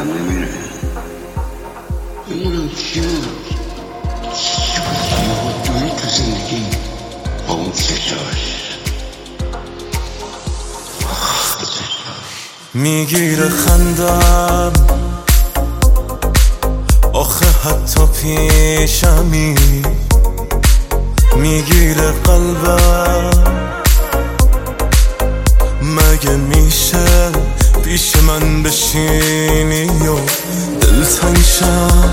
آدم نمیره. بمونم چی بود؟ چی بود موجودی تو زندگی با اون چشاش میگیره خندم آخه حتی پیشمی، میگیره قلبم مگه میشه پیش من بشینی و دلتنگ شم.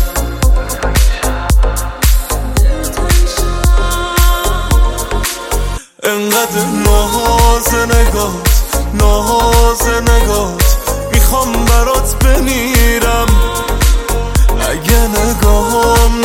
انقدر ناز نگات میخوام برات بمیرم. اگه نگاهم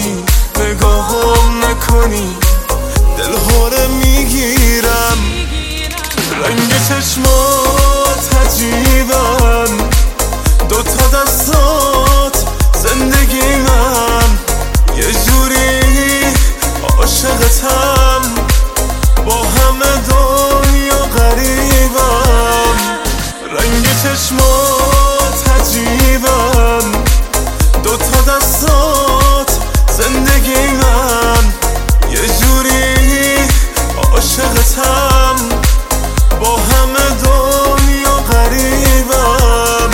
نکنی دلهوره میگیرم. رنگ چشمات عجیبن، دوتا دستات زندگی من، یه جوری عاشقتم با همه دنیا غریبم. رنگ چشمات عجیبن، دوتا دستات زندگی من، یه جوری عاشقتم با همه دنیا غریبم.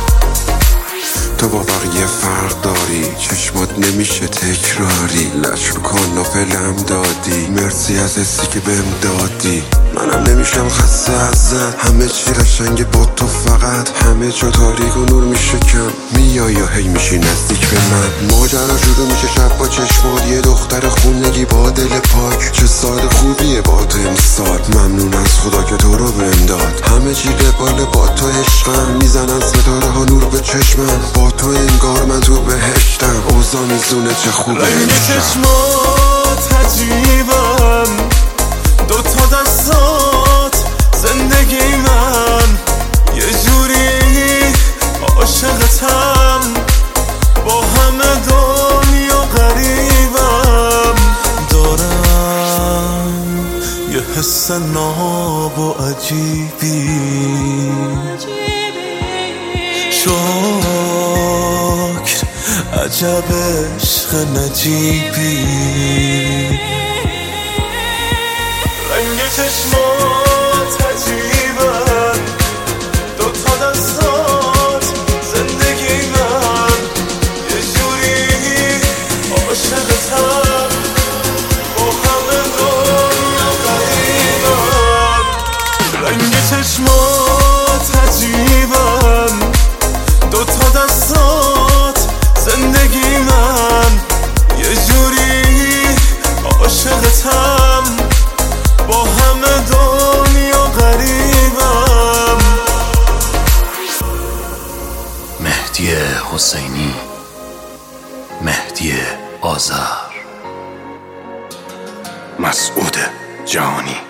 تو با بقیه فرق داری، چشمات نمیشه تکراری، لش رو کن و فلم دادی، مرسی از حسی که بهم دادی. منم نمیشم خسته ازت، همه چی قشنگه با تو، فقط همه جا تاریک و نور میشه کم. میای یا هی میشی نزدیک به من، ماجرا شروع میشه شب با چشمات، یه دختر خونگی با دل پاک. چه سال خوبیه با تو امسال، ممنون از خدا که تو رو بهم داد. همه چی قباله با تو عشقم، میزنن ستاره ها نور به چشمم، با تو انگار من تو بهشتم. اوضاع میزونه چه خوبه رنگ چشمات عجیبن، دوتا دستات زندگی من، یه جوری عاشقتم با همه دنیا غریبم. دارم یه حس ناب و عجیبی، شکر عجب عشق نجیبی. رنگ چشمات عجیبن، دوتا دستات زندگی من، یه جوری عاشقتم با همه دنیا غریبم. رنگ چشمات عجیبن، دوتا دستات زندگی من، یه جوری عاشقتم با همه دنیا غریبم. مهدی حسینی، مهدی آذر، مسعود جهانی.